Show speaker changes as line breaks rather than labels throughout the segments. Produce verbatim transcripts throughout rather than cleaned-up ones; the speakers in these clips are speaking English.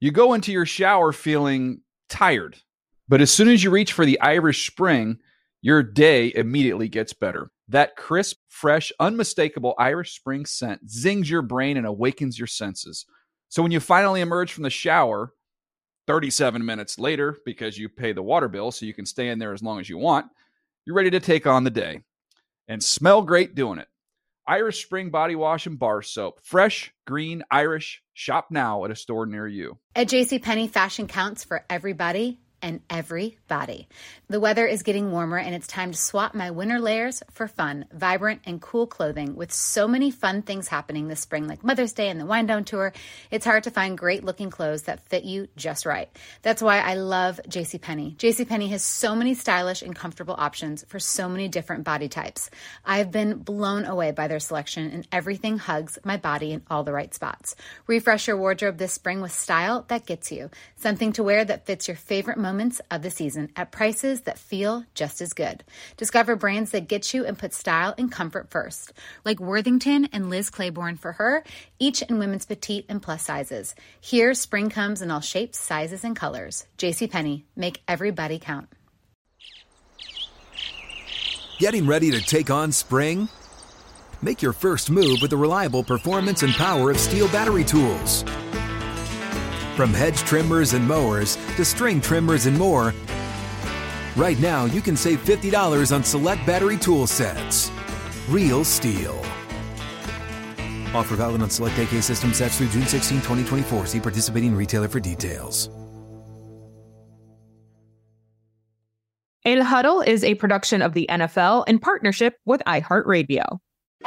You go into your shower feeling tired, but as soon as you reach for the Irish Spring, your day immediately gets better. That crisp, fresh, unmistakable Irish Spring scent zings your brain and awakens your senses. So when you finally emerge from the shower, thirty-seven minutes later, because you pay the water bill so you can stay in there as long as you want, you're ready to take on the day. And smell great doing it. Irish Spring Body Wash and Bar Soap. Fresh, green, Irish. Shop now at a store near you.
At JCPenney, fashion counts for everybody and everybody. The weather is getting warmer and it's time to swap my winter layers for fun, vibrant, and cool clothing. With so many fun things happening this spring, like Mother's Day and the Wind Down Tour, it's hard to find great looking clothes that fit you just right. That's why I love JCPenney. JCPenney has so many stylish and comfortable options for so many different body types. I've been blown away by their selection, and everything hugs my body in all the right spots. Refresh your wardrobe this spring with style that gets you. Something to wear that fits your favorite moments of the season at prices that feel just as good. Discover brands that get you and put style and comfort first, like Worthington and Liz Claiborne for her, each in women's petite and plus sizes. Here, spring comes in all shapes, sizes, and colors. JCPenney, make everybody count.
Getting ready to take on spring? Make your first move with the reliable performance and power of Steel battery tools. From hedge trimmers and mowers to string trimmers and more, right now you can save fifty dollars on select battery tool sets. Real Steel. Offer valid on select A K system sets through June sixteenth, twenty twenty-four. See participating retailer for details.
El Huddle is a production of the N F L in partnership with iHeartRadio.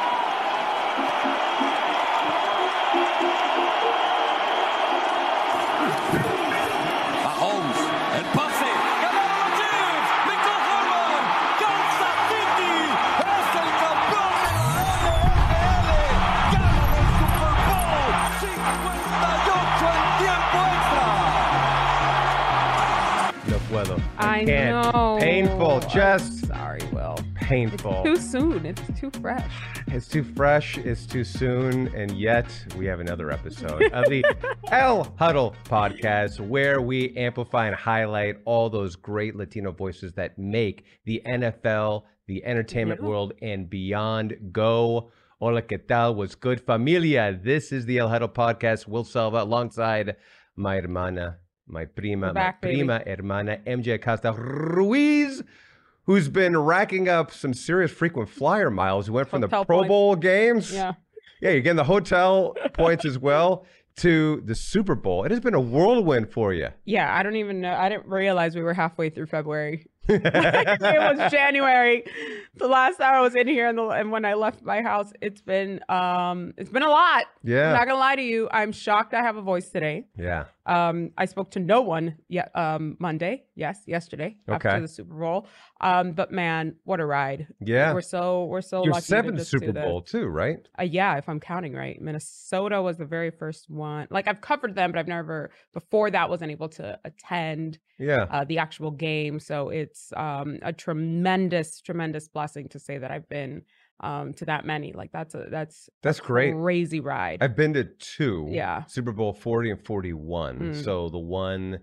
I
can't.
know.
Painful. Just
sorry, Will.
Painful.
It's too soon. It's too fresh.
It's too fresh. It's too soon. And yet we have another episode of the El Huddle podcast, where we amplify and highlight all those great Latino voices that make the N F L, the entertainment yeah. world, and beyond go. Hola, ¿qué tal? What's good, familia? This is the El Huddle podcast. Will Selva alongside my hermana, my prima,
back,
my prima
baby.
hermana, M J Acosta Ruiz, who's been racking up some serious frequent flyer miles. Who went from
Hotel
the Pro
points.
Bowl games.
Yeah.
Yeah, you're getting the hotel points as well, to the Super Bowl. It has been a whirlwind for you.
Yeah, I don't even know. I didn't realize we were halfway through February. Like, it was January. The last time I was in here, and, the, and when I left my house, it's been um, it's been a lot.
Yeah.
I'm not gonna lie to you. I'm shocked I have a voice today.
Yeah.
Um, I spoke to no one yet. Um, Monday, yes, yesterday
Okay.
after the Super Bowl. Um, but man, what a ride!
Yeah.
we're so we're so
Your
lucky.
seventh
to just
Super
do this.
Bowl too, right?
Uh, yeah, if I'm counting right. Minnesota was the very first one. Like, I've covered them, but I've never before that wasn't able to attend
Yeah.
uh, the actual game. So it's um, a tremendous, tremendous blessing to say that I've been um, to that many. Like, that's a that's
That's great.
crazy ride.
I've been to two.
Yeah.
Super Bowl forty and forty-one.
Mm.
So the one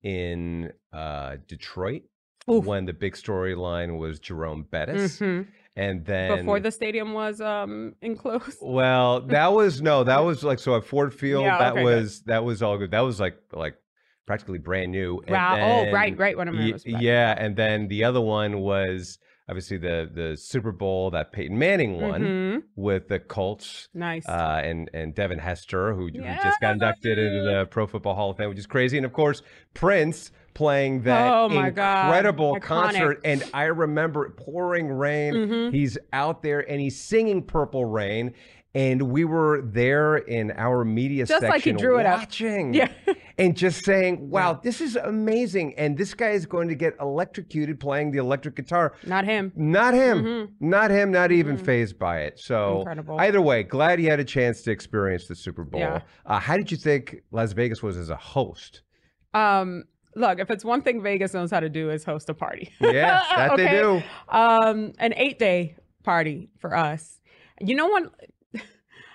in uh, Detroit,
Oof.
when the big storyline was Jerome Bettis.
Mhm.
And then
Before the stadium was um, enclosed.
Well, that was no, that was like so at Ford Field.
Yeah,
that
okay,
was that was all good. That was like like practically brand new. And
Wow. Oh,
then-
right, right. When I
Ye-
remember, it was right.
yeah, and then the other one was obviously the the Super Bowl that Peyton Manning won
Mhm.
with the Colts.
Nice.
Uh, and and Devin Hester, who, who
Yeah.
just got inducted into the Pro Football Hall of Fame, which is crazy. And of course, Prince playing that
Oh, my God.
incredible
Iconic.
concert. And I remember it pouring rain.
Mhm.
He's out there and he's singing Purple Rain. And we were there in our media
Just
section
like he drew it up.
watching
Yeah.
and just saying, wow, this is amazing. And this guy is going to get electrocuted playing the electric guitar.
Not him.
Not him.
Mhm.
Not him. Not even phased by it. So
Incredible.
either way, glad you had a chance to experience the Super Bowl.
Yeah.
Uh, how did you think Las Vegas was as a host?
Um, look, if it's one thing Vegas knows how to do is host a party.
Yeah, that they
Okay?
do.
Um, an eight day party for us. You know what?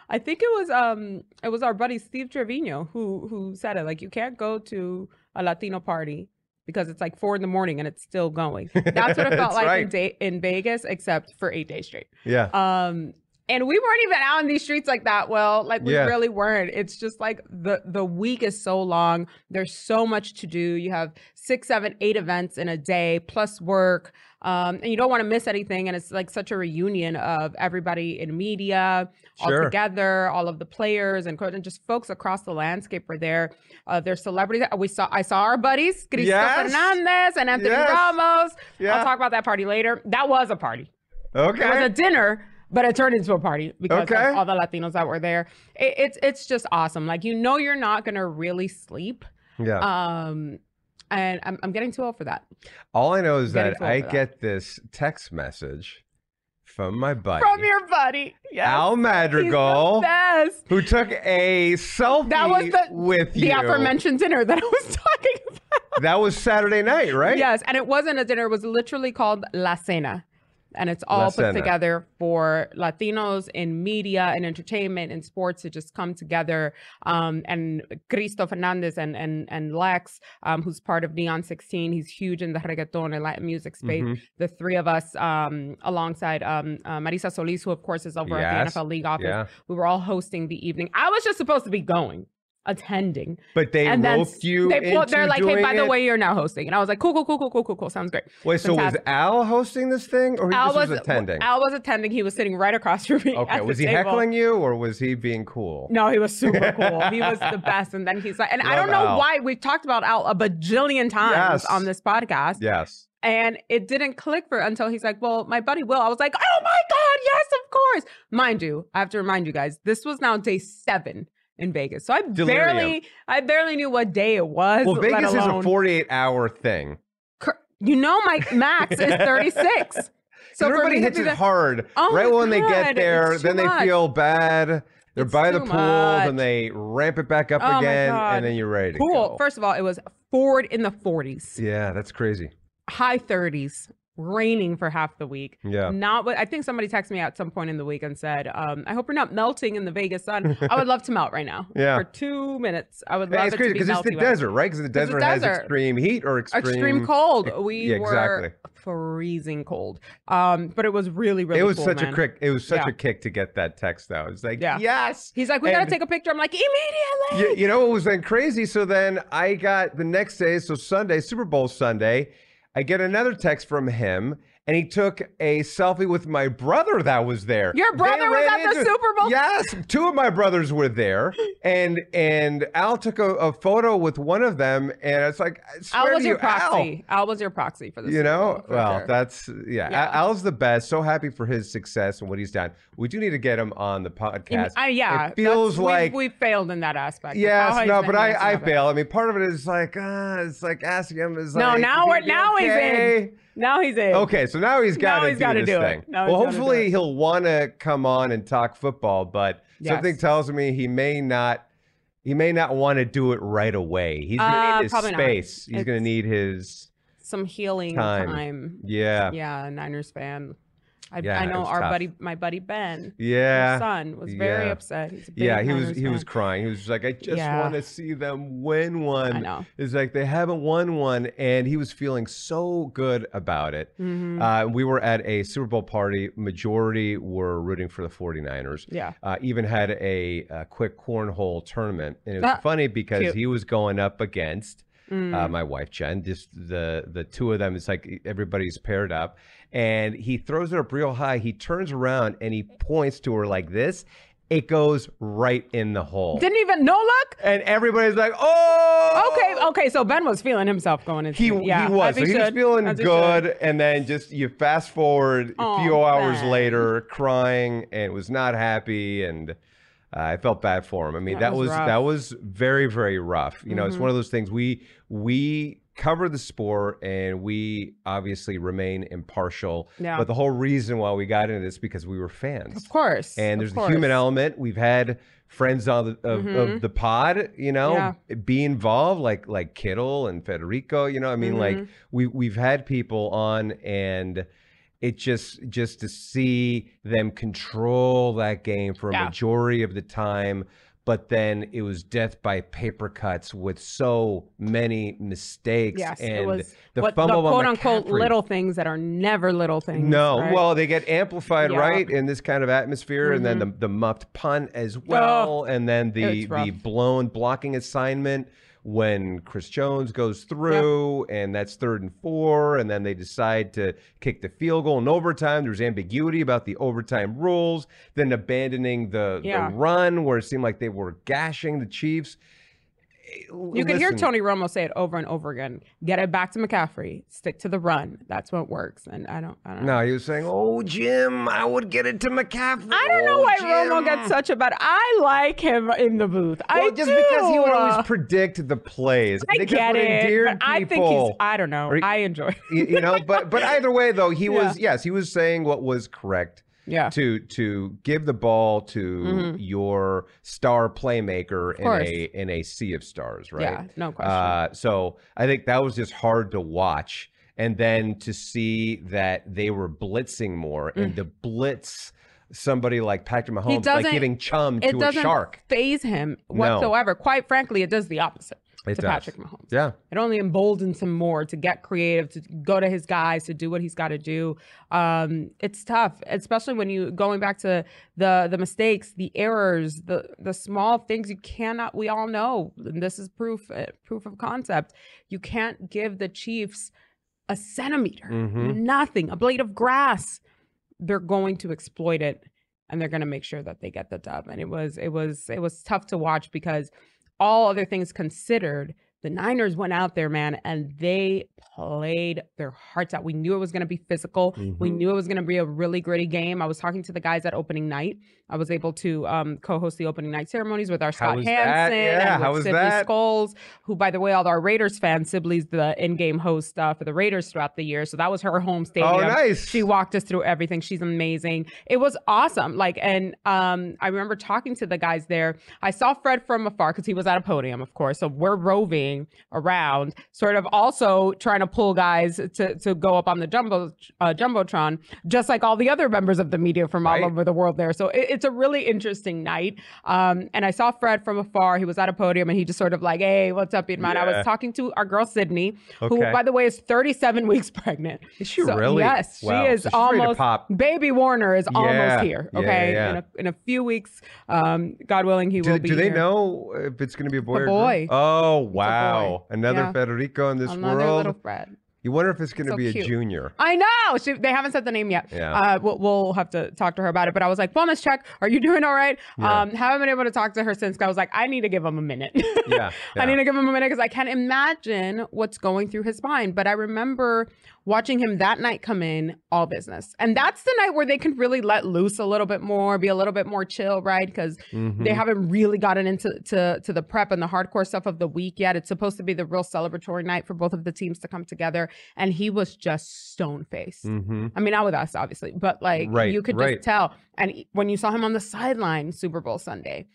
I think it was um it was our buddy Steve Trevino who who said it. Like, you can't go to a Latino party because it's like four in the morning and it's still going. That's what it felt like
right.
in, day, in Vegas, except for eight days straight.
Yeah.
Um, and we weren't even out in these streets like that. Well, like we
Yeah.
really weren't. It's just like the the week is so long. There's so much to do. You have six, seven, eight events in a day plus work. Um, and you don't want to miss anything. And it's like such a reunion of everybody in media all
Sure.
together, all of the players and, co- and just folks across the landscape were there. Uh, there's celebrities. We saw, I saw our buddies, Cristo
Yes.
Fernandez and Anthony
Yes.
Ramos.
Yeah.
I'll talk about that party later. That was a party.
Okay.
It was a dinner, but it turned into a party because
Okay.
of all the Latinos that were there. It, it's it's just awesome. Like, you know, you're not gonna really sleep.
yeah.
Um, and I'm I'm getting too old for that.
All I know is
getting
that
too old
I
for that.
get this text message from my buddy
From your buddy, yes.
Al
He's
Madrigal,
the best.
who took a selfie
That was the
with
the
you.
aforementioned dinner that I was talking about.
That was Saturday night, right?
Yes, and it wasn't a dinner. It was literally called La Cena. And it's all
La
put
Cena.
together for Latinos in media and entertainment and sports to just come together. Um, and Cristo Fernandez and and and Lex, um, who's part of Neon sixteen, he's huge in the reggaeton and Latin music space.
Mhm.
The three of us, um, alongside um, uh, Marisa Solis, who of course is over at the N
Yes.
F L League office,
Yeah.
we were all hosting the evening. I was just supposed to be going, attending.
But they
And then
roped you
they,
into
they're like, hey,
doing
by the
it?
way, you're now hosting. And I was like, cool, cool, cool, cool, cool, cool, cool. Sounds great.
Wait, so was
Fantastic.
Al hosting this thing, or he
Al
just was,
was
attending?
Al was attending. He was sitting right across from me.
okay,
at the
was he
table.
heckling you, or was he being cool?
No, he was super cool. He was the best. And then he's like, and I
Love
don't know
Al.
why we've talked about Al a bajillion times
Yes.
on this podcast.
Yes.
And it didn't click for until he's like, well, my buddy Will. I was like, oh my God, yes, of course. Mind you, I have to remind you guys, this was now day seven in Vegas. So I
Delirium.
barely, I barely knew what day it was.
Well,
let
Vegas is a
alone-
forty-eight hour thing.
Cor- You know, my max is thirty-six. So for
Everybody
me to
hits
do
it
that-
hard.
Oh
right
my
when they get
God,
there,
it's too
then they
much.
feel bad. They're
It's
by the
too
pool,
much.
then they ramp it back up
Oh my
again,
God.
and then you're ready to
Cool.
go.
First of all, it was forward in the forties,
Yeah, that's crazy.
high thirties, raining for half the week.
Yeah.
Not what I think somebody texted me at some point in the week and said, um, I hope you're not melting in the Vegas sun. I would love to melt right now.
Yeah.
For two minutes. I would
Man,
love
it's
it
crazy
to be
because it's the
melty weather.
desert, right? Because the
It's the
desert has
desert.
extreme heat or extreme,
Extreme cold. We
Yeah,
were
exactly.
freezing cold. Um, but it was really, really
It was
cool,
such
man.
a kick. It was such
Yeah.
a kick to get that text though. It's like,
Yeah.
yes.
He's like, we got
And-
to take a picture. I'm like, immediately.
You, you know what was then crazy? So then I got the next day, so Sunday, Super Bowl Sunday, I get another text from him, and he took a selfie with my brother that was there.
Your
They
brother was
ran
at the
into-
Super Bowl?
Yes, two of my brothers were there, and and Al took a, a photo with one of them, and it's like, I swear
Al was
to
your
you, Al.
proxy. Al was your proxy for this.
You know, well, that's yeah.
Yeah.
Al- Al's the best. So happy for his success and what he's done. We do need to get him on the podcast.
I, yeah,
it feels
that's-
like
we, we failed in that aspect.
yes,
How he's
no,
been
but I
dancing
I
of it.
fail. I mean, part of it is like uh, it's like asking him is
No,
like,
now
is
we're
he
now he's
okay?
in. Now he's in.
Okay, so now he's got
Now
to
he's
do
gotta
this
do it.
thing.
Now
Well,
he's gotta do
hopefully
it.
he'll want to come on and talk football, but
Yes.
something tells me he may not. He may not want to do it right away. He's gonna
Uh,
need his
probably not.
space. He's gonna
It's-
need his
Some healing
time.
time.
yeah.
Yeah, Niners fan. I,
Yeah,
I
it
know
was
our
tough.
buddy, my buddy Ben,
Yeah.
his son, was very
Yeah.
upset. He's a big
Yeah, he was
Niners
he was
fan.
crying. He was just like, I just
Yeah.
want to see them win one.
I know.
It's like they haven't won one, and he was feeling so good about it.
Mhm.
Uh, we were at a Super Bowl party. Majority were rooting for the 49ers.
Yeah.
Uh, even had a, a quick cornhole tournament, and it was
Ah,
funny because
cute.
he was going up against
Mm.
uh, my wife Jen. Just the the two of them. It's like everybody's paired up, and he throws it up real high. He turns around and he points to her like this. It goes right in the hole,
Didn't even no look.
and everybody's like, "Oh,
Okay, okay. So Ben was feeling himself going into
He,
it. Yeah,
he was.
as
So he was
should,
feeling
as he
good,
should.
and then just you fast forward a
Oh,
few hours
Ben.
later, crying and was not happy, and uh, I felt bad for him. I mean,
That
that
was
was
rough.
that was very very rough. You know, it's
Mhm.
one of those things we we cover the sport and we obviously remain impartial.
Yeah.
But the whole reason why we got into this because we were fans.
Of course.
And
of
there's the
course.
human element. We've had friends on the, of,
Mhm.
of the pod, you know,
Yeah.
be involved, like like Kittle and Federico. You know, I mean, like
Mhm.
we we've had people on, and it just just to see them control that game for a
Yeah.
majority of the time. But then it was death by paper cuts with so many mistakes.
Yes,
and
it was
the
what, the
fumble on
quote unquote
McCaffrey.
little things that are never little things.
No,
right?
well, they get amplified,
Yeah.
right, in this kind of atmosphere, and then the, the muffed punt as well, and then the
It's rough.
the blown blocking assignment when Chris Jones goes through, and that's third and four, and then they decide to kick the field goal in overtime. There's ambiguity about the overtime rules, then abandoning the,
Yeah.
the run where it seemed like they were gashing the Chiefs.
You can hear Tony Romo say it over and over again. Get it back to McCaffrey. Stick to the run. That's what works. And I don't I don't know.
No, he was saying, oh, Jim, I would get it to McCaffrey.
I don't know
Oh,
why
Jim."
Romo gets such a bad. I like him in the booth.
Well,
I
just
do.
because he would always predict the plays.
I
think
get
that's what
it.
endeared
But I think
people.
he's. I don't know.
Or-
I enjoy.
you, you know, but but either way, though, he
Yeah.
was yes, he was saying what was correct.
Yeah.
To to give the ball to
Mhm.
your star playmaker in
course.
a in a sea of stars, right?
Yeah, no question.
Uh, so I think that was just hard to watch, and then to see that they were blitzing more, and to blitz somebody like Patrick Mahomes, like
doesn't-
giving chum
It
to a
doesn't
shark.
phase him
No.
whatsoever. Quite frankly, it does the opposite
It
to
does.
Patrick Mahomes.
Yeah.
It only emboldens him more to get creative, to go to his guys, to do what he's got to do. Um, it's tough, especially when you going back to the the mistakes, the errors, the the small things you cannot. We all know, and this is proof uh, proof of concept. You can't give the Chiefs a centimeter,
Mhm.
nothing, a blade of grass. They're going to exploit it, and they're going to make sure that they get the dub. And it was it was it was tough to watch because all other things considered, the Niners went out there, man, and they played their hearts out. We knew it was going to be physical. We knew it was going to be a really gritty game. I was talking to the guys at opening night. I was able to um, co-host the opening night ceremonies with our Scott
was that?
Hansen
Yeah,
and
how
with
was
Sibley
that?
Scholes, who, by the way, all our Raiders fans, Sibley's the in-game host uh, for the Raiders throughout the year. So that was her home stadium.
Oh, nice.
She walked us through everything. She's amazing. It was awesome. Like, and um, I remember talking to the guys there. I saw Fred from afar because he was at a podium, of course. So we're roving around, sort of also trying to pull guys to, to go up on the jumbo uh, jumbotron, just like all the other members of the media from
Right.
all over the world there. So it, it's a really interesting night. Um, and I saw Fred from afar. He was at a podium, and he just sort of like, "Hey, what's up, Idman?" I
Yeah.
was talking to our girl Sydney, who,
Okay.
by the way, is thirty-seven weeks pregnant.
Is she
So-
really?
Yes,
Wow.
she is
So she's ready to
almost.
pop.
Baby Warner is
Yeah.
almost here.
Yeah,
Okay,
yeah.
In, a, in a few weeks, um, God willing, he
Do,
will be
do they
here.
know if it's going to be a boy
A
or
boy.
girl? Oh, wow.
boy.
Another
Yeah.
Federico in this
Another
world.
little Fred.
You wonder if it's going to
So
be
cute.
a junior.
I know. She, they haven't said the name yet.
Yeah.
Uh, we'll, we'll have to talk to her about it. But I was like, wellness check. Are you doing all right?
Yeah.
Um, haven't been able to talk to her since. I was like, I need to give him a minute.
Yeah, yeah.
I need to give him a minute because I can't imagine what's going through his mind. But I remember watching him that night come in all business. And that's the night where they can really let loose a little bit more, be a little bit more chill, right? Because
Mm-hmm.
they haven't really gotten into to, to the prep and the hardcore stuff of the week yet. It's supposed to be the real celebratory night for both of the teams to come together. And he was just stone faced.
Mm-hmm.
I mean, not with us, obviously, but like
Right,
you could
right.
just tell. And when you saw him on the sideline Super Bowl Sunday,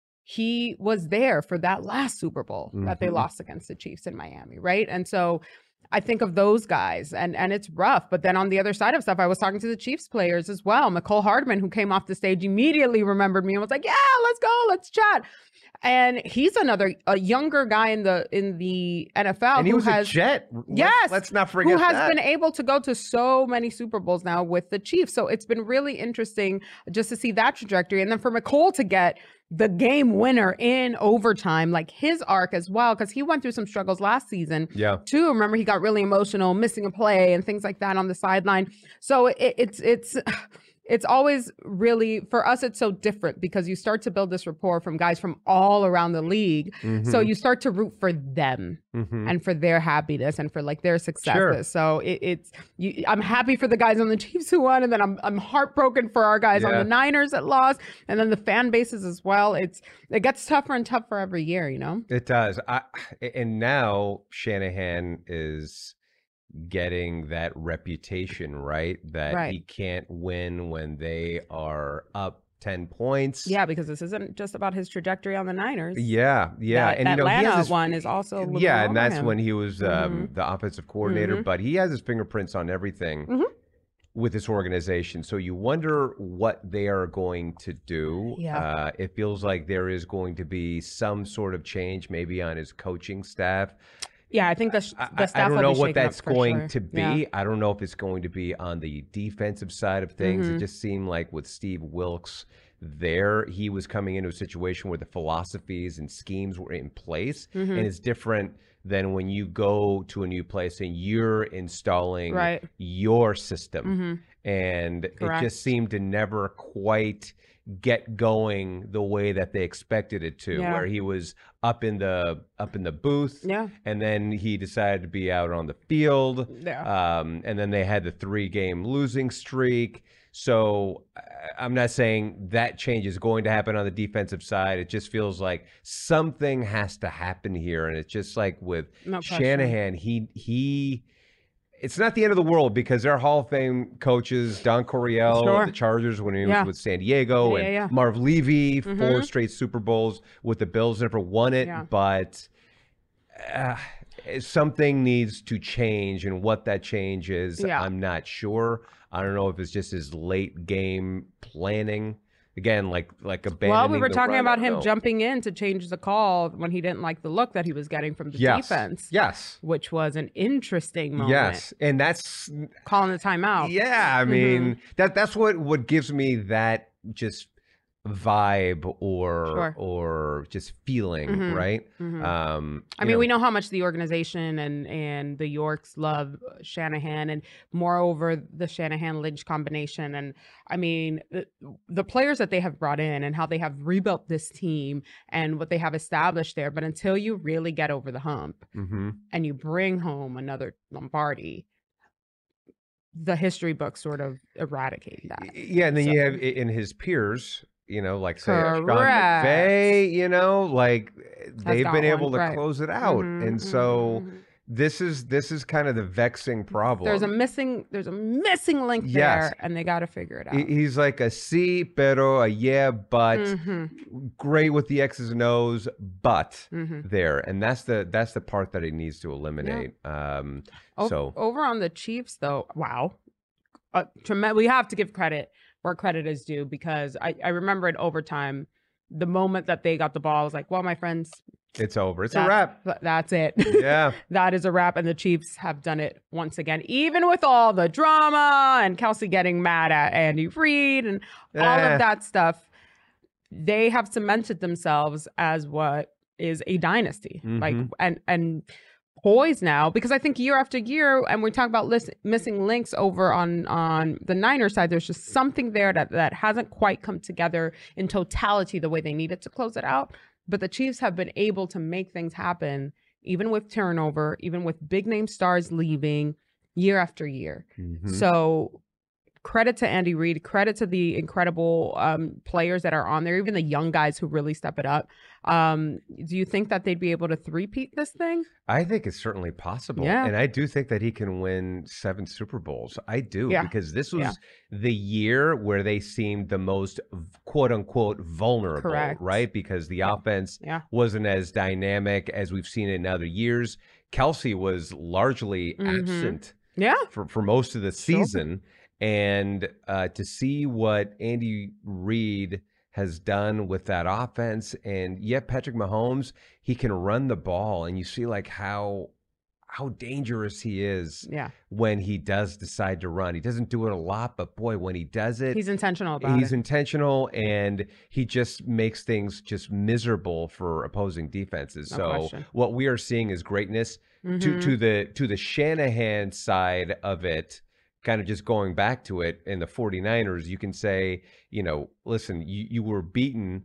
he was there for that last Super Bowl that they
Mhm.
lost against the Chiefs in Miami, right? And so I think of those guys, and and it's rough. But then on the other side of stuff, I was talking to the Chiefs players as well. McCole Hardman, who came off the stage, immediately remembered me and was like, "Yeah, let's go, let's chat." And he's another a younger guy in the in the N F L
And he
who
was
has
a Jet. Let's-
Yes.
Let's not forget
who has
that.
been able to go to so many Super Bowls now with the Chiefs. So it's been really interesting just to see that trajectory. And then for McCole to get the game winner in overtime, like his arc as well, because he went through some struggles last season.
Yeah.
Too. Remember, he got really emotional, missing a play and things like that on the sideline. So it, it's it's it's always really, for us, it's so different because you start to build this rapport from guys from all around the league. So you start to root for them
Mhm.
and for their happiness and for like their successes.
Sure.
So it, it's you, I'm happy for the guys on the Chiefs who won, and then I'm I'm heartbroken for our guys on
Yeah.
the Niners that lost, and then the fan bases as well. It's it gets tougher and tougher every year, you know.
It does. I, and now Shanahan is getting that reputation, right? That
Right.
he can't win when they are up ten points.
Yeah, because this isn't just about his trajectory on the Niners.
Yeah, yeah.
That
and you know, he
Atlanta
has his,
one is also a little
yeah,
over
and that's
him.
when he was um,
Mhm.
the offensive coordinator,
Mhm.
but he has his fingerprints on everything.
Mhm.
with this organization. So you wonder what they are going to do.
Yeah.
Uh, it feels like there is going to be some sort of change, maybe on his coaching staff.
Yeah, I think the,
I,
the staff
I don't
will
know
be
what
shaken up
that's
for
going
sure.
to be.
Yeah.
I don't know if it's going to be on the defensive side of things.
Mm-hmm.
It just seemed like with Steve Wilkes there, he was coming into a situation where the philosophies and schemes were in place.
Mm-hmm.
And it's different than when you go to a new place and you're installing
Right.
your system.
Mm-hmm.
And
Correct.
it just seemed to never quite get going the way that they expected it to,
Yeah.
where he was up in the up in the booth,
Yeah.
and then he decided to be out on the field,
Yeah.
um, and then they had the three game losing streak. So I- I'm not saying that change is going to happen on the defensive side. It just feels like something has to happen here, and it's just like with
No question.
Shanahan, he he. It's not the end of the world because they're Hall of Fame coaches, Don Coryell,
Sure.
the Chargers when he was
Yeah.
with San Diego,
Yeah,
and
yeah, yeah.
Marv Levy, four
Mhm.
straight Super Bowls with the Bills, never won it.
Yeah.
But uh, something needs to change, and what that change is,
Yeah.
I'm not sure. I don't know if it's just his late game planning. Again, like like abandoning
Well, we were
the
talking
run, I
about
don't
him
know.
jumping in to change the call when he didn't like the look that he was getting from the
Yes.
defense,
Yes.
which was an interesting moment.
Yes. And that's
Calling the timeout.
Yeah, I mean that that's what what gives me that just vibe or
Sure.
or just feeling,
Mhm.
right?
Mhm.
Um,
I
you
mean,
know,
we know how much the organization and and the Yorks love Shanahan, and moreover the Shanahan Lynch combination. And I mean, the, the players that they have brought in and how they have rebuilt this team and what they have established there. But until you really get over the hump
mhm.
and you bring home another Lombardi, the history books sort of eradicate that.
Yeah, and then
So-
you have i- in his peers, you know, like say uh, Sean
Correct.
McVay, you know, like they've
got
been able
one,
to
right.
close it out,
Mhm,
and
mhm,
so
mhm.
this is this is kind of the vexing problem.
There's a missing there's a missing link
Yes.
there, and they got to figure it out.
He- He's like a sí, pero a yeah, but
Mhm,
great with the X's and O's, but
mhm.
there, and that's the that's the part that he needs to eliminate. Um,
O-
so
over on the Chiefs, though, wow, uh, trem- we have to give credit where credit is due, because I, I remember in overtime, the moment that they got the ball, I was like, well, my friends,
it's over. It's a
that's,
wrap.
th- That's it.
Yeah.
That is a wrap. And the Chiefs have done it once again, even with all the drama and Kelsey getting mad at Andy Reid and all
Eh.
of that stuff. They have cemented themselves as what is a dynasty, like
Mhm.
and and poised now, because I think year after year, and we talk about lis- missing links over on on the Niners side, there's just something there that that hasn't quite come together in totality the way they needed to close it out. But the Chiefs have been able to make things happen, even with turnover, even with big name stars leaving year after year.
Mhm.
So credit to Andy Reid, credit to the incredible um, players that are on there, even the young guys who really step it up. Um, do you think that they'd be able to three-peat this thing?
I think it's certainly possible.
Yeah.
And I do think that he can win seven Super Bowls. I do,
Yeah.
because this was
Yeah.
the year where they seemed the most quote unquote vulnerable,
Correct.
right? Because the offense
Yeah.
wasn't as dynamic as we've seen it in other years. Kelsey was largely
Mhm.
absent
Yeah.
for, for most of the
Sure.
season. And uh, to see what Andy Reid has done with that offense, and yet Patrick Mahomes, he can run the ball, and you see like how how dangerous he is
Yeah.
when he does decide to run. He doesn't do it a lot, but boy, when he does it,
He's intentional about
he's
it.
intentional, and he just makes things just miserable for opposing defenses.
No
so
question.
what we are seeing is greatness. To
Mhm.
to the to the Shanahan side of it, kind of just going back to it in the 49ers, you can say, you know, listen, you, you were beaten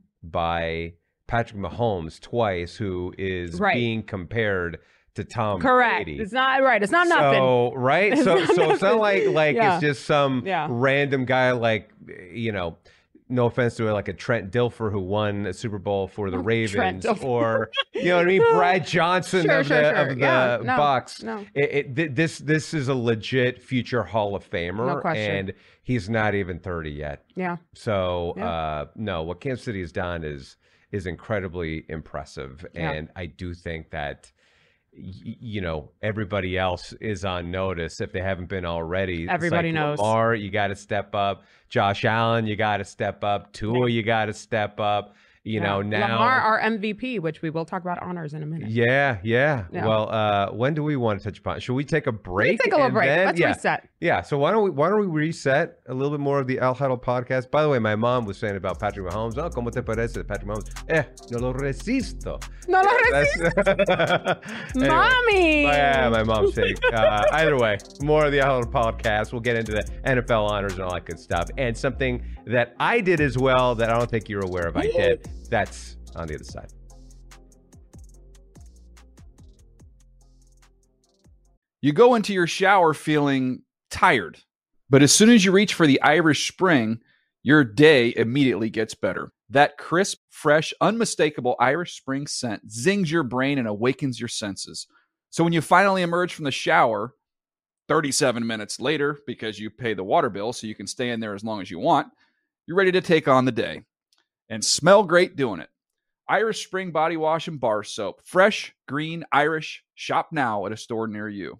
by Patrick Mahomes twice, who is
Right.
being compared to Tom
Correct.
Brady.
It's not right. It's not nothing.
So, right?
It's
So
not
so it's not
nothing.
like like
Yeah.
it's just some
Yeah.
random guy like, you know, no offense to it, like a Trent Dilfer who won a Super Bowl for the
Trent
Ravens,
Dilfer.
or you know what I mean, Brad Johnson
Sure,
of
sure,
the
sure.
of the
Yeah. No,
Bucks.
no.
It, it, th- this this is a legit future Hall of Famer,
No question.
and he's not even thirty yet.
Yeah.
So
Yeah.
uh, no, what Kansas City has done is is incredibly impressive,
Yeah.
and I do think that y- you know, everybody else is on notice if they haven't been already.
Everybody
it's like
knows.
Lamar, you got to step up. Josh Allen, you got to step up. Tua, you got to step up. You
Yeah.
know, now
Lamar, our M V P, which we will talk about honors in a minute.
Yeah, yeah.
Yeah.
Well, uh, when do we want to touch upon? Should we take a break?
Let's take a little
and
break.
then-
Let's
yeah.
reset.
Yeah. So why don't we why don't we reset a little bit more of the El Huddle podcast? By the way, my mom was saying about Patrick Mahomes. Oh, ¿cómo te parece, Patrick Mahomes? Eh, no lo resisto.
No lo
That's- Anyway.
Mommy.
Yeah, my mom's fake. Uh, either way, more of the El Huddle podcast. We'll get into the N F L honors and all that good stuff. And something that I did as well that I don't think you're aware of. I did. That's on the other side.
You go into your shower feeling tired, but as soon as you reach for the Irish Spring, your day immediately gets better. That crisp, fresh, unmistakable Irish Spring scent zings your brain and awakens your senses. So when you finally emerge from the shower, thirty-seven minutes later, because you pay the water bill so you can stay in there as long as you want, you're ready to take on the day and smell great doing it. Irish Spring Body Wash and Bar Soap. Fresh, green, Irish. Shop now at a store near you.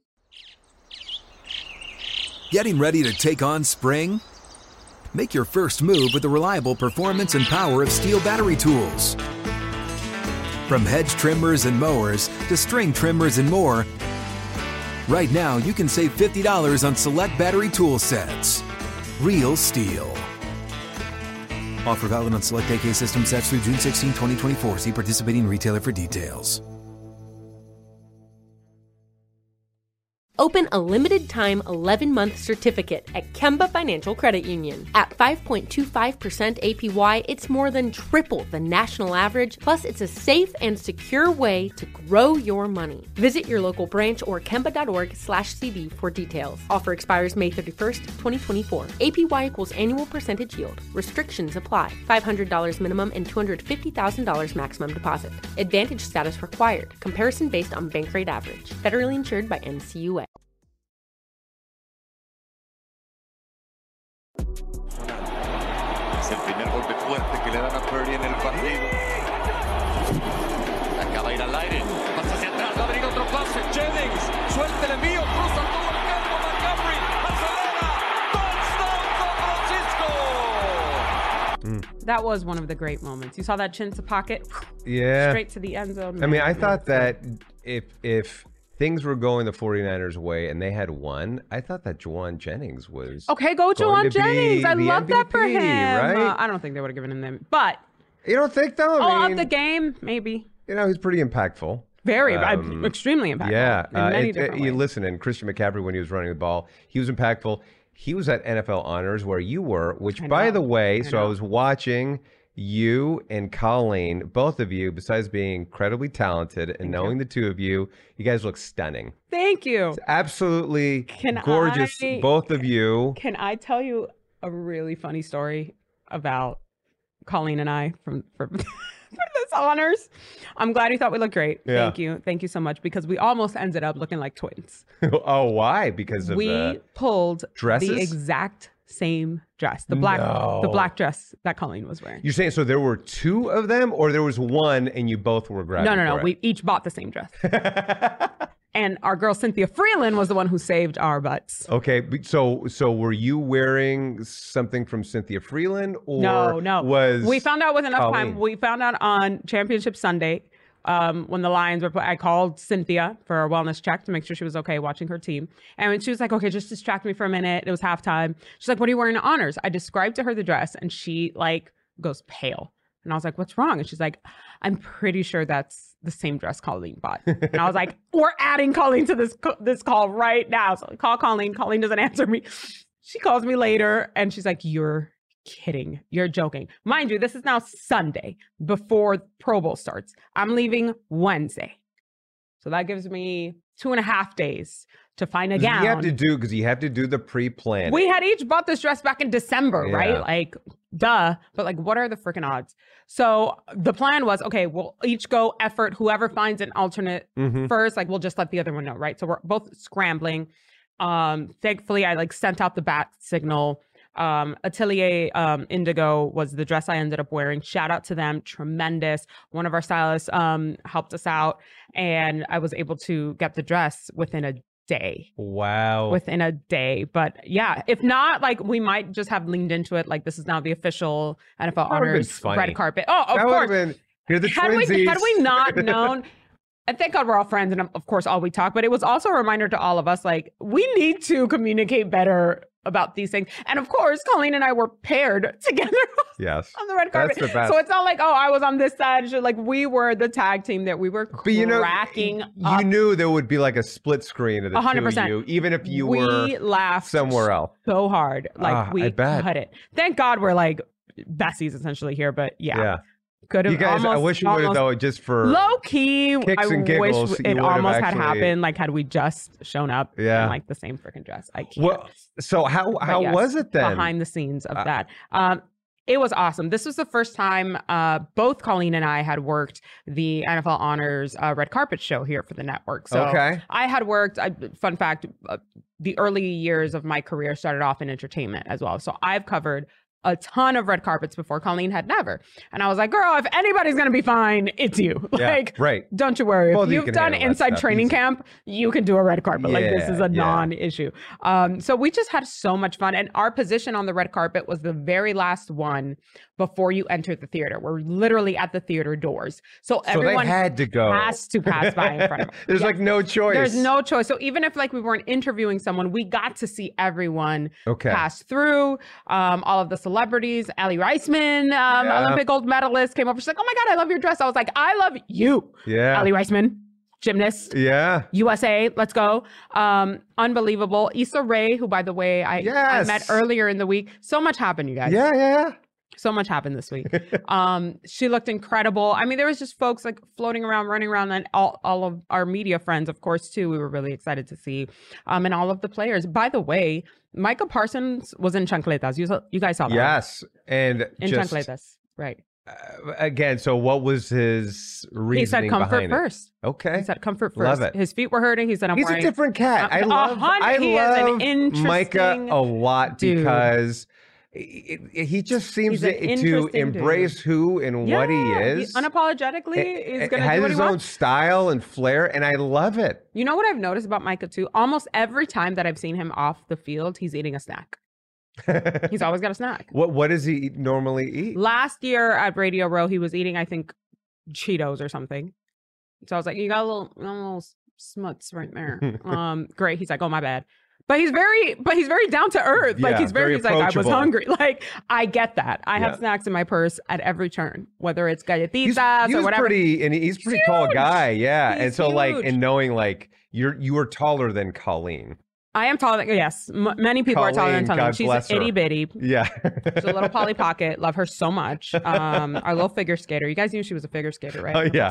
Getting ready to take on spring? Make your first move with the reliable performance and power of Steel battery tools. From hedge trimmers and mowers to string trimmers and more, right now you can save fifty dollars on select battery tool sets. Real Steel. Offer valid on select A K system sets through June sixteenth, twenty twenty-four. See participating retailer for details.
Open a limited-time eleven-month certificate at Kemba Financial Credit Union. At five point two five percent A P Y, it's more than triple the national average, plus it's a safe and secure way to grow your money. Visit your local branch or kemba.org slash CD for details. Offer expires May thirty-first, twenty twenty-four. A P Y equals annual percentage yield. Restrictions apply. five hundred dollars minimum and two hundred fifty thousand dollars maximum deposit. Advantage status required. Comparison based on bank rate average. Federally insured by N C U A.
Es el primer golpe fuerte que le dan a Purdy en el partido. Acaba de ir al aire. Pasa hacia atrás, va a venir otro pase. Jennings, suelta el envío, cruza todo el campo. Montgomery, acelera. Touchdown San Francisco.
That was one of the great moments. You saw that chin to pocket,
Yeah.
straight to the end zone.
I mean, I
Man,
thought
man.
that if if things were going the 49ers way and they had won, I thought that Juwan Jennings was
Okay, go
going
Juwan
to be
Jennings. I
the
love that for
M V P,
him.
right?
Uh, I don't think they would have given him them, but
You don't think though?
oh,
I
of
mean,
the game, maybe.
you know, he's pretty impactful.
Very,
Um,
I- extremely impactful.
Yeah,
in
uh,
many
it-
different
it- you
ways.
listen, and Christian McCaffrey when he was running the ball, he was impactful. He was at N F L Honors where you were, which
I
by
know,
the way,
I
so I
know.
was watching you and Colleen, both of you, besides being incredibly talented and knowing the two of you, you guys look stunning.
Thank you.
Absolutely
Can
gorgeous,
I-
both of you.
Can I tell you a really funny story about Colleen and I from for, for this honors? I'm glad you thought we looked great.
Yeah.
Thank you. Thank you so much because we almost ended up looking like twins.
Oh, why? Because of
We
the
pulled
dresses?
the exact same dress, the black
No.
the black dress that Colleen was wearing.
You're saying so there were two of them, or there was one and you both were grabbing?
No, no, no.
for
We each bought the same dress. And our girl Cynthia Freeland was the one who saved our butts.
Okay, but so so were you wearing something from Cynthia Freeland, or
No, no.
was
we found out with enough
Colleen?
time. We found out on Championship Sunday um, when the Lions were. I called Cynthia for a wellness check to make sure she was okay watching her team. And when she was like, "Okay, just distract me for a minute." It was halftime. She's like, "What are you wearing to honors?" I described to her the dress, and she like goes pale. And I was like, "What's wrong?" And she's like, "I'm pretty sure that's the same dress Colleen bought." And I was like, "We're adding Colleen to this co- this call right now." So I call Colleen. Colleen doesn't answer me. She calls me later, and she's like, "You're kidding. You're joking." Mind you, this is now Sunday before Pro Bowl starts. I'm leaving Wednesday. So that gives me two and a half days to find a gown.
You have to do because you have to do the pre-plan.
We had each bought this dress back in December,
Yeah.
right? Like, duh. But like, what are the freaking odds? So the plan was, okay, we'll each go effort. Whoever finds an alternate
Mhm.
first, like, we'll just let the other one know, right? So we're both scrambling. Um, thankfully, I like sent out the bat signal. Um, Atelier um, Indigo was the dress I ended up wearing. Shout out to them. Tremendous. One of our stylists um, helped us out, and I was able to get the dress within a day.
Wow.
Within a day. But yeah, if not, like we might just have leaned into it. Like this is now the official N F L
That would've been
honors
funny.
red carpet. Oh, of
that
course.
would have been. You're the
Had we,
twinsies.
had we not known, and thank God we're all friends, and of course all we talk, but it was also a reminder to all of us, like, we need to communicate better about these things. And of course, Colleen and I were paired together
Yes.
on the red carpet.
That's the best.
So it's not like, oh, I was on this side. Like, we were the tag team that we were
But you know,
cracking
you
up.
knew there would be like a split screen of the
one hundred percent.
two of you, even if you
we
were
laughed
somewhere else.
so hard. Like,
Ah,
we
I bet.
cut it. Thank God we're like besties essentially here, but yeah.
Yeah.
Could have
You guys,
almost,
I wish you would have,
almost-
though, just for.
Low key,
kicks
I
and giggles,
wish
you
it
would've
almost had
actually-
happened. Like, had we just shown up
Yeah.
in like the same freaking dress. I can't.
Well, so how
But
how
yes,
was it then?
Behind the scenes of
Uh,
that. Um, it was awesome. This was the first time uh, both Colleen and I had worked the N F L Honors uh, red carpet show here for the network. So
Okay.
I had worked, I, fun fact, uh, the early years of my career started off in entertainment as well. So I've covered a ton of red carpets before. Colleen had never. And I was like, girl, if anybody's going to be fine, it's you.
Yeah,
Like,
right.
don't you worry.
Both
If
of you
you've
can
done
handle that
inside
stuff
training
easy.
camp, you can do a red carpet. Like, this is
Yeah,
a
yeah.
non-issue. Um, so we just had so much fun. And our position on the red carpet was the very last one before you entered the theater. We're literally at the theater doors. So,
So
everyone
they had to go.
has to pass by in front of us.
There's
Yes.
like no choice.
There's no choice. So even if like we weren't interviewing someone, we got to see everyone
Okay.
pass through. Um, all of the celebrities. Allie Reisman, um,
Yeah.
Olympic gold medalist, came over. She's like, "Oh my God, I love your dress." I was like, "I love you,
Yeah.
Allie Reisman, gymnast."
Yeah.
U S A, let's go. Um, unbelievable. Issa Rae, who, by the way, I, I
Yes.
met earlier in the week. So much happened, you guys.
Yeah, yeah, yeah.
So much happened this week. um, she looked incredible. I mean, there was just folks like floating around, running around, and all, all of our media friends, of course, too. We were really excited to see. Um, and all of the players. By the way, Micah Parsons was in chancletas. You, saw, you guys saw that? right?
Yes. And
In
just,
chancletas, right.
uh, again, so what was his reasoning
He said comfort
behind it?
first.
Okay.
He said comfort
Love
first.
it.
His feet were hurting. He said, I'm
He's a
wearing...
different cat. I
A
love
hundred-
I
he is an
love Micah
interesting
a lot
dude.
because it, it- he just seems
He's an
to, to
interesting
embrace who and what he
Yeah,
is.
unapologetically,
It-
he's
it
going to
has
do what
his
he
own
wants.
style and flair, and I love it.
You know what I've noticed about Micah too? Almost every time that I've seen him off the field, he's eating a snack. He's always got a snack.
What what does he normally eat?
Last year at Radio Row, he was eating, I think, Cheetos or something. So I was like, you got a little, a little smuts right there. um, great. He's like, oh, my bad. But he's very, but he's very down to earth. Like
Yeah,
he's very,
very
he's like, I was
approachable.
hungry. Like I get that. I
Yeah.
have snacks in my purse at every turn, whether it's galletitas
He's,
or
he's
whatever.
pretty, and he's a pretty
He's
tall
huge.
guy, yeah.
He's
and so, like,
huge.
and knowing like you're you are taller than Colleen,
I am taller. Than, yes, m- many people are taller than
Colleen,
Colleen.
God
She's
bless her.
itty bitty.
yeah.
She's a little Polly Pocket. Love her so much. Um, our little figure skater. You guys knew she was a figure skater, right?
Oh, yeah.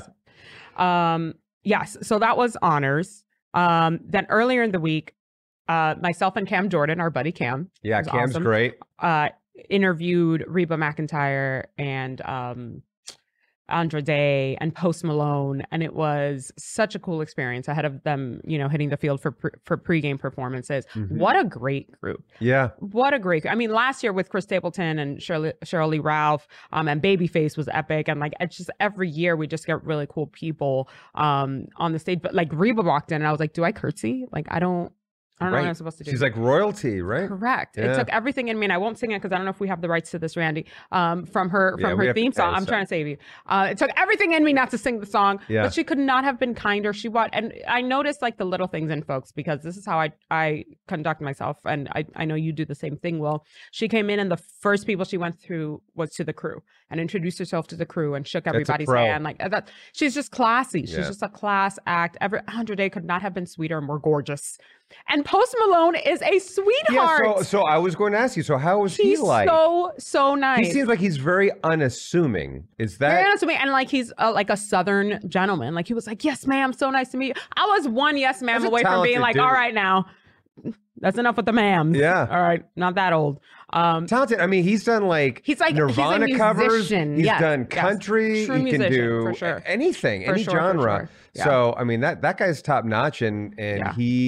Um, yes. So that was honors. Um, then earlier in the week, uh, myself and Cam Jordan, our buddy Cam,
Yeah,
was
Cam's
awesome,
great.
uh, interviewed Reba McEntire and um, Andra Day and Post Malone, and it was such a cool experience ahead of them, you know, hitting the field for pre- for pregame performances.
Mhm.
What a great group!
Yeah.
What a great! I mean, last year with Chris Stapleton and Shirley, Shirley Ralph, um, and Babyface was epic, and like it's just every year we just get really cool people um on the stage. But like Reba walked in, and I was like, "Do I curtsy? Like I don't, I don't know what
Right.
I'm supposed to do."
She's like royalty, right?
Correct.
Yeah.
It took everything in me, and I won't sing it because I don't know if we have the rights to this, Randy. Um, from her
Yeah,
from
we
her
have to
theme
pay,
song. I'm
so-
trying to save you. Uh, it took everything in me not to sing the song,
Yeah.
but she could not have been kinder. She what? And I noticed like the little things in folks because this is how I I conduct myself, and I I know you do the same thing. Will she came in, and the first people she went through was to the crew and introduced herself to the crew and shook
a
everybody's
pro.
hand. Like that, she's just classy. She's
Yeah.
just a class act. Every Andra Day could not have been sweeter and more gorgeous. And Post Malone is a sweetheart.
Yeah. So, so I was going to ask you. So, how was
He's
he like?
so so nice.
He seems like he's very unassuming. Is that?
Very honest with me, and like he's uh, like a Southern gentleman. Like he was like, "Yes, ma'am, so nice to meet you." I was one yes, ma'am
That's a
away from being
talented
like,
dude.
"All right, now, that's enough with the ma'ams."
Yeah.
all right, not that old. Um,
Talented. I mean, he's done like
He's like- he's a
Nirvana covers.
musician.
He's
Yes,
done
yes.
country.
True
he can
musician,
do
for sure.
anything,
For
any
sure, for
genre.
sure. Yeah.
So I mean, that that guy's top notch, and and
Yeah.
he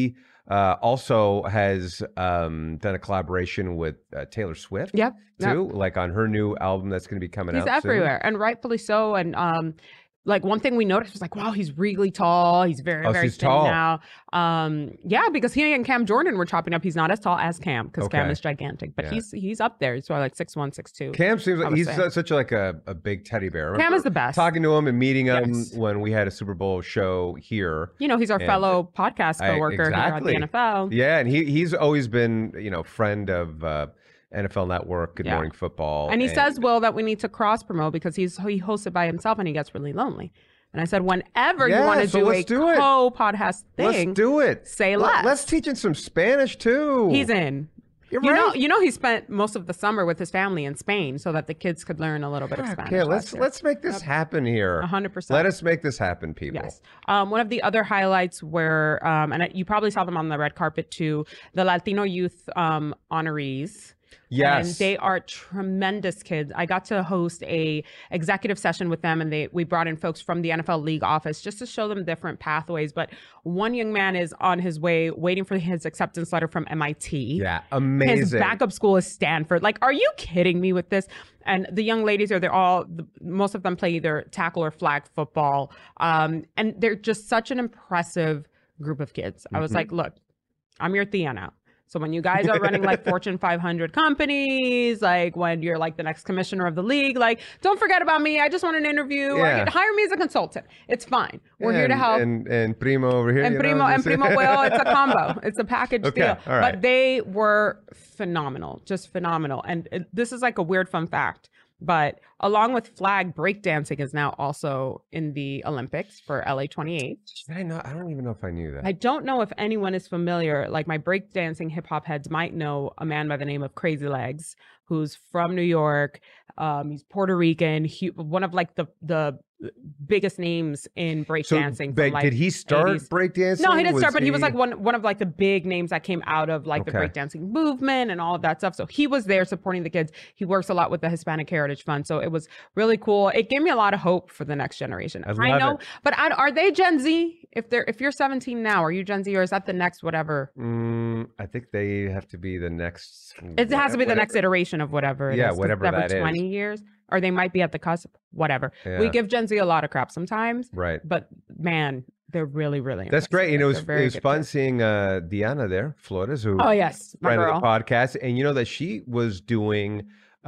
uh, also has um, done a collaboration with uh, Taylor Swift.
Yep.
Too,
Yep.
like on her new album that's going to be coming
He's
out
everywhere, and rightfully so. And um, like one thing we noticed was like, wow, he's really tall. He's very,
Oh,
very
he's
thin
tall.
now. Um, yeah, because he and Cam Jordan were chopping up. He's not as tall as Cam because Cam
Okay.
is gigantic, but
Yeah.
he's he's up there. He's probably like six one, six two.
soon. Cam seems
I
like
would
he's
say.
su- such like a, a big teddy bear.
Cam
Remember
is the best.
Talking to him and meeting him
Yes.
when we had a Super Bowl show here.
You know, he's our
And-
fellow podcast
I-
coworker here at
exactly.
the N F L.
Yeah, and he he's always been, you know, friend of uh, N F L Network, Good
Yeah.
Morning Football.
And he says, Will, that we need to cross promote because he's he hosts it by himself and he gets really lonely. And I said, whenever
Yeah,
you want to
so
do
let's
a
do it.
co-podcast thing,
let's do it.
say
Let-
less.
Let's teach him some Spanish too.
he's in.
You're
You
right.
know, you know, he spent most of the summer with his family in Spain so that the kids could learn a little bit of Spanish.
Okay, let's
last year.
let's make this happen here.
A hundred percent.
Let us make this happen, people.
Yes. Um, one of the other highlights were, um, and you probably saw them on the red carpet too, the Latino Youth um, honorees.
Yes.
And they are tremendous kids. I got to host a executive session with them, and they we brought in folks from the N F L league office just to show them different pathways. But one young man is on his way, waiting for his acceptance letter from M I T.
Yeah, amazing.
His backup school is Stanford. Like, are you kidding me with this? And the young ladies are, they're all, the, most of them play either tackle or flag football. Um, and they're just such an impressive group of kids. I was
Mm-hmm.
like, look, I'm your Thea now. So when you guys are running like Fortune five hundred companies, like when you're like the next commissioner of the league, like don't forget about me. I just want an interview.
Yeah.
Or hire me as a consultant. It's fine. We're here to
And-
help.
And and Primo over here.
And
you know,
Primo and
just-
Primo Will, it's a combo. It's a package
Okay,
deal.
all right.
But they were phenomenal, just phenomenal. And it, this is like a weird fun fact. But along with flag, breakdancing is now also in the Olympics for L A twenty-eight.
Did I know? I don't even know if I knew that.
I don't know if anyone is familiar, like my breakdancing hip hop heads might know a man by the name of Crazy Legs, who's from New York. Um, he's Puerto Rican, he, one of like the the biggest names in
so,
breakdancing.
but
from, like,
did he start
eighties.
breakdancing?
No, he didn't
Was
start, but he was like one one of like the big names that came out of like the
Okay.
breakdancing movement and all of that stuff. So he was there supporting the kids. He works a lot with the Hispanic Heritage Fund, so it was really cool. It gave me a lot of hope for the next generation.
I love
know,
it.
but I, are they Gen Z? If they're if you're seventeen now, are you Gen Z or is that the next whatever?
Mm, I think they have to be the next.
It has to be the
whatever-
next iteration of whatever. It
Yeah,
is, 'cause
whatever
every
that is.
twenty years, or they might be at the cusp. Whatever.
Yeah.
We give Gen Z a lot of crap sometimes,
Right.
but man, they're really really.
That's great. You know, it was,
They're very
it was
good
fun
kids.
seeing uh, Diana there, Flores, who
Oh yes, my
friend
girl.
of the podcast, and you know that she was doing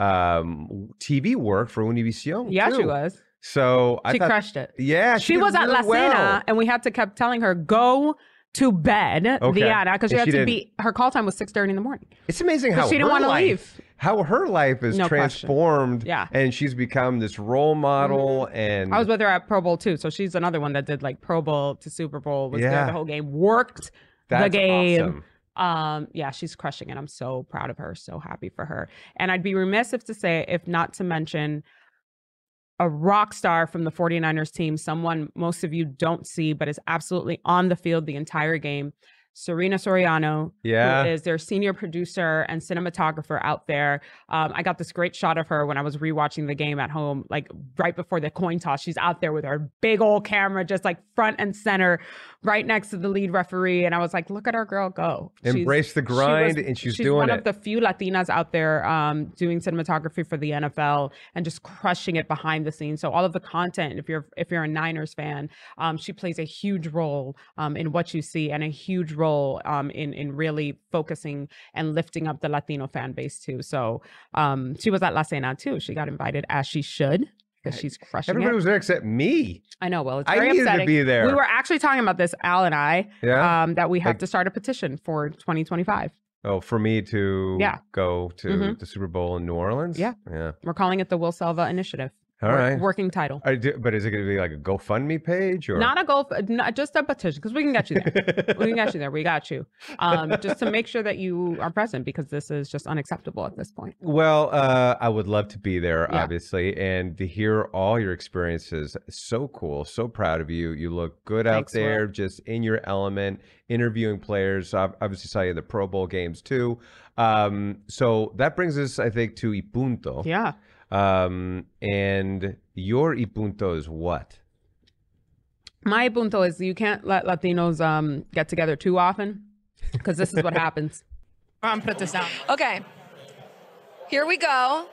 um, T V work for Univision.
Yeah, she
too.
was.
So I
She
thought,
crushed it.
Yeah,
She,
did
was at La
really well.
Cena, and we had to kept telling her go to bed,
Okay.
Diana, because she
And
had
she
to
didn't.
be. Her call time was six thirty in the morning.
It's amazing
But
how
she didn't
her
wanna
life,
leave.
how her life is
No question.
transformed.
Yeah.
and she's become this role model. And
I was with her at Pro Bowl too, so she's another one that did like Pro Bowl to Super Bowl, was
Yeah.
there the whole game, worked
that's
the game.
awesome.
Um, yeah, she's crushing it. I'm so proud of her, so happy for her. And I'd be remiss if to say, if not to mention a rock star from the 49ers team, someone most of you don't see, but is absolutely on the field the entire game. Serena Soriano,
Yeah.
who is their senior producer and cinematographer out there. Um, I got this great shot of her when I was rewatching the game at home, like right before the coin toss. She's out there with her big old camera, just like front and center, right next to the lead referee. And I was like, look at our girl go. She's-
Embrace the
she
grind,
was-
and she's,
she's
doing
one
it.
of the few Latinas out there um, doing cinematography for the N F L and just crushing it behind the scenes. So all of the content, if you're if you're a Niners fan, um, she plays a huge role um, in what you see and a huge role um, in in really focusing and lifting up the Latino fan base too. So um, she was at La Cena too. She got invited, as she should, because she's crushing
Everybody
it.
was there except me.
I know. Well, it's
I
very
needed to
upsetting.
be there.
We were actually talking about this, Al and I,
Yeah?
um, that we have
Like-
to start a petition for twenty twenty-five.
Oh, for me to
Yeah.
go to
Mhm.
the Super Bowl in New Orleans.
Yeah.
yeah.
We're calling it the Will Selva Initiative.
All
Wor-
right.
Working title.
I do, but is it going to be like a GoFundMe page or
Not a goal, not just a petition, because we can get you there. we can get you there. We got you. Um, just to make sure that you are present, because this is just unacceptable at this point.
Well, uh, I would love to be there,
Yeah.
obviously, and to hear all your experiences. So cool. So proud of you. You look good out
Thanks, Will.
there, just in your element, interviewing players. I obviously saw you at the Pro Bowl games too. Um, so that brings us, I think, to Ipunto.
Yeah.
Um, and your Ipunto is what?
My punto is you can't let Latinos um, get together too often. because this is what happens.
I'm gonna put this down. Okay, here we go.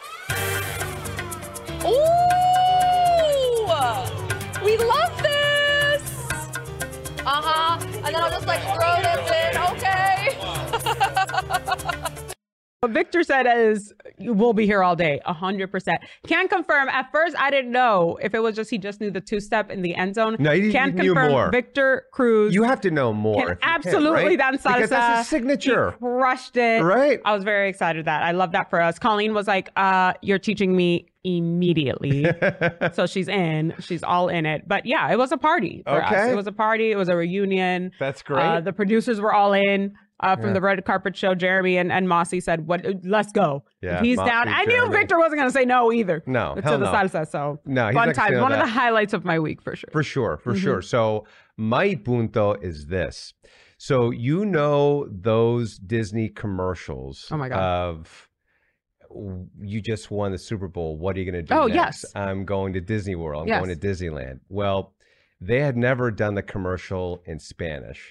Ooh, we love this. Uh huh. And then I'll just like throw this in. Okay.
What Victor said is, we'll be here all day, one hundred percent. Can confirm, at first I didn't know if it was just he just knew the two-step in the end zone.
No, you,
can
you knew
confirm
more.
Victor Cruz.
You have to know more.
Can
if you
absolutely
can, right?
dance salsa.
Because that's his signature.
He crushed it.
Right.
I was very excited that. I love that for us. Colleen was like, uh, you're teaching me immediately. So she's in. She's all in it. But yeah, it was a party for
Okay.
us. It was a party. It was a reunion.
That's great.
Uh, the producers were all in. Uh, from
Yeah.
the red carpet show, Jeremy and, and Mossy said, "What? Let's go."
Yeah,
If he's
Mossy,
down. I knew
Jeremy.
Victor wasn't going to say no either.
No,
to
hell
the
no.
salsa. So
No, he's not
fun
gonna
time.
say
One of
that.
the highlights of my week for sure.
For sure, for
Mhm.
sure. So my punto is this. So you know those Disney commercials
Oh my God.
of you just won the Super Bowl. What are you going to do
Oh,
next?
yes.
I'm going to Disney World. I'm
Yes.
going to Disneyland. Well, they had never done the commercial in Spanish.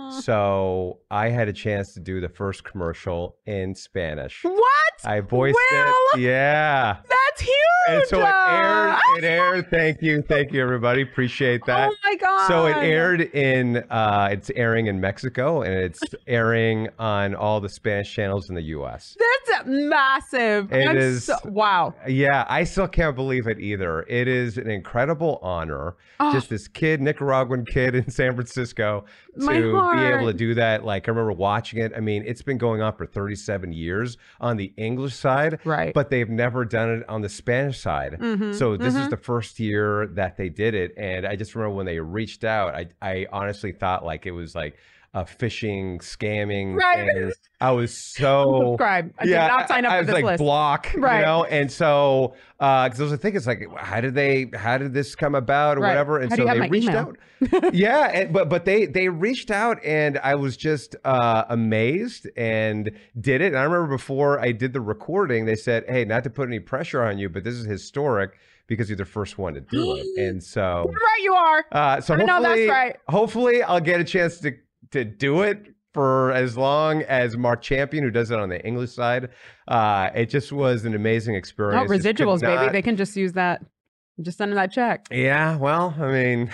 So I had a chance to do the first commercial in Spanish.
What?
I voiced
Will?
it. Yeah.
That's huge.
And so it aired,
Uh,
it aired. Thank you. Thank you, everybody. Appreciate that.
Oh my God.
So it aired in, uh, it's airing in Mexico and it's airing on all the Spanish channels in the U S.
That's massive.
It
I'm
is-
so- wow.
Yeah, I still can't believe it either. It is an incredible honor.
Oh.
Just this kid, Nicaraguan kid in San Francisco,
My
to be able to
heart.
do that. Like, I remember watching it. I mean, it's been going on for thirty-seven years on the English side,
Right.
but they've never done it on the Spanish side.
Mhm,
So this is
mhm.
the first year that they did it. And I just remember when they reached out, I, I honestly thought like it was like a phishing, scamming
Right.
thing. I was so...
Subscribe. I did not sign up
I, I
for
was
this
like
list.
block,
Right.
you know, and so because I was thinking, it's like, how did they, how did this come about, or
Right.
whatever? And
How do
so
you have
they
my
reached
email?
out, yeah, and, but but they they reached out, and I was just uh, amazed and did it. And I remember before I did the recording, they said, "Hey, not to put any pressure on you, but this is historic because you're the first one to do it." And so,
Right, you are.
uh, so
I know that's
hopefully,
right.
hopefully, I'll get a chance to to do it for as long as Mark Champion, who does it on the English side. Uh, it just was an amazing
No
experience. Just could
residuals, baby.
not-
They can just use that. Just send them that check.
Yeah, well, I mean,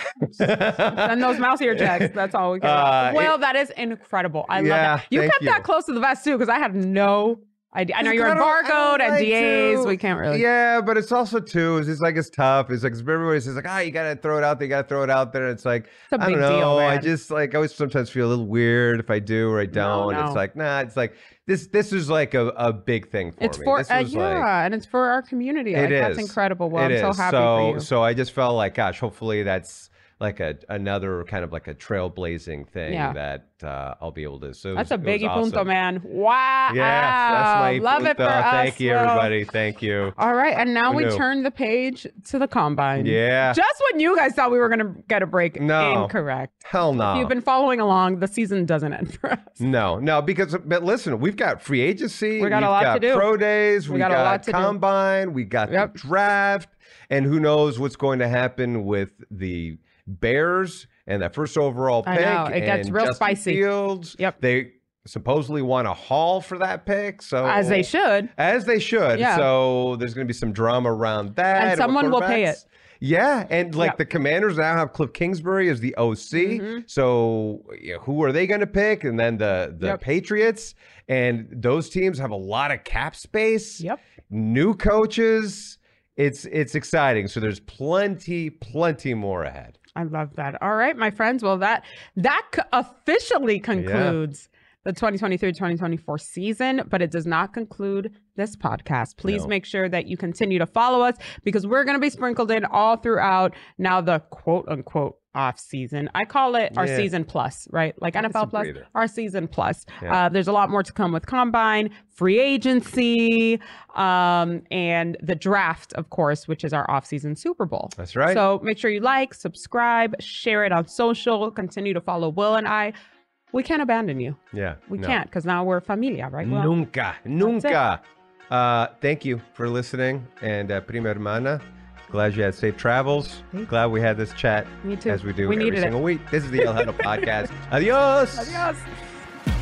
Send those mouseier checks. That's all we can.
Uh,
well, that is incredible. I love
Yeah,
that. You
thank
kept
you.
that close to the vest too, because I had no idea. I know
It's
you're
kinda- I
embargoed
don't
and
like
D As.
to-
We can't really.
Yeah, but it's also too. It's just like it's tough. It's like everybody says like, ah, you gotta throw it out there. You gotta throw it out there. It's like
It's a
I
big
don't know.
deal,
I
man.
just like I always sometimes feel a little weird if I do or I don't.
no.
It's like nah. It's like this. This is like a, a big thing for
It's
me.
for
This
uh,
was
yeah,
like,
and it's for our community.
It
Like,
is.
That's incredible. Well,
It
I'm so
is.
happy
so,
for you.
So I just felt like, gosh, hopefully that's like a another kind of like a trailblazing thing
Yeah.
that uh, I'll be able to. So it
That's
was-
a
it was
biggie punto,
awesome.
man. Wow.
Yes, that's my
Love it
punto.
for us.
Thank you,
Will.
everybody. Thank you.
All right, and now
Who
we
knew?
turn the page to the combine.
Yeah.
Just when you guys thought we were gonna get a break.
No.
Incorrect.
Hell no.
If you've been following along, the season doesn't end for us.
No, no, because but listen, we've got free agency,
We got a
we've
lot
got
to do.
pro days,
We
we
got
got,
a lot to do.
combine, we got
Yep.
the draft, and who knows what's going to happen with the Bears and that first overall
I
pick.
know, it gets
and
real
Justin
spicy.
Fields.
Yep.
They supposedly want a haul for that pick, so
As they should.
as they should.
Yeah.
So there's going to be some drama around that.
And
with
someone will pay
quarterbacks.
it.
Yeah, and like
Yep.
the Commanders now have Cliff Kingsbury as the O C.
Mm-hmm.
So yeah, who are they going to pick? And then the the
Yep.
Patriots, and those teams have a lot of cap space.
Yep.
New coaches. It's it's exciting. So there's plenty, plenty more ahead.
I love that. All right, my friends. Well, that that c- officially concludes the twenty twenty-three twenty twenty-four season, but it does not conclude this podcast. Please
No.
make sure that you continue to follow us because we're going to be sprinkled in all throughout now the quote unquote off season. I call it our
Yeah.
season plus, right? Like N F L
It's a
plus,
breather.
our season plus.
Yeah.
Uh, there's a lot more to come with Combine, free agency, um, and the draft, of course, which is our off-season Super Bowl.
That's right.
So make sure you like, subscribe, share it on social, continue to follow Will and I. We can't abandon you.
Yeah.
We
no.
can't because now we're familia, right? Will?
Nunca, nunca. Uh, thank you for listening. And uh, Prima Hermana, glad you had safe travels. Glad we had this chat
Me too.
as we do
We
every
needed it.
single week. This is the El Huddle Podcast. Adios.
Adios.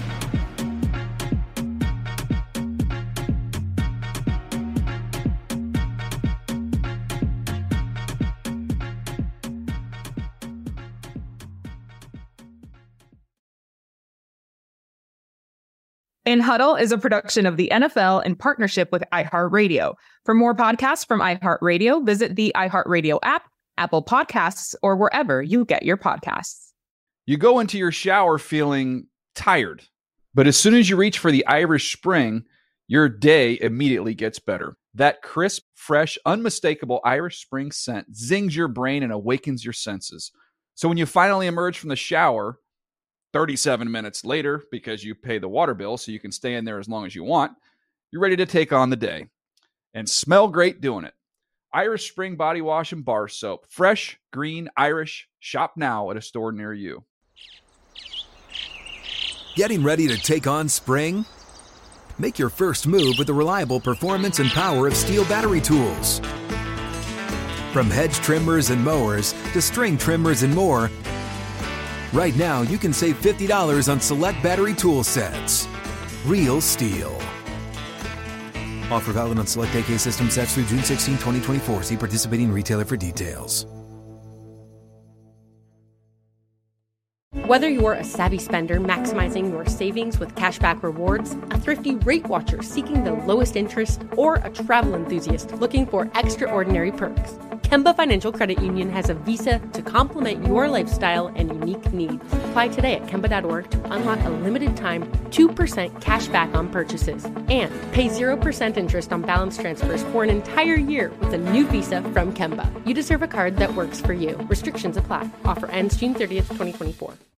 In Huddle is a production of the N F L in partnership with iHeartRadio. For more podcasts from iHeartRadio, visit the iHeartRadio app, Apple Podcasts, or wherever you get your podcasts.
You go into your shower feeling tired, but as soon as you reach for the Irish Spring, your day immediately gets better. That crisp, fresh, unmistakable Irish Spring scent zings your brain and awakens your senses. So when you finally emerge from the shower, thirty-seven minutes later, because you pay the water bill so you can stay in there as long as you want, you're ready to take on the day and smell great doing it. Irish Spring Body Wash and Bar Soap. Fresh, green, Irish. Shop now at a store near you.
Getting ready to take on spring? Make your first move with the reliable performance and power of Steel battery tools. From hedge trimmers and mowers to string trimmers and more, right now you can save fifty dollars on select battery tool sets. Real Steel. Offer valid on select A K system sets through June sixteenth, twenty twenty-four. See participating retailer for details.
Whether you're a savvy spender maximizing your savings with cashback rewards, a thrifty rate watcher seeking the lowest interest, or a travel enthusiast looking for extraordinary perks, Kemba Financial Credit Union has a visa to complement your lifestyle and unique needs. Apply today at Kemba dot org to unlock a limited time two percent cash back on purchases and pay zero percent interest on balance transfers for an entire year with a new visa from Kemba. You deserve a card that works for you. Restrictions apply. Offer ends June thirtieth, twenty twenty-four.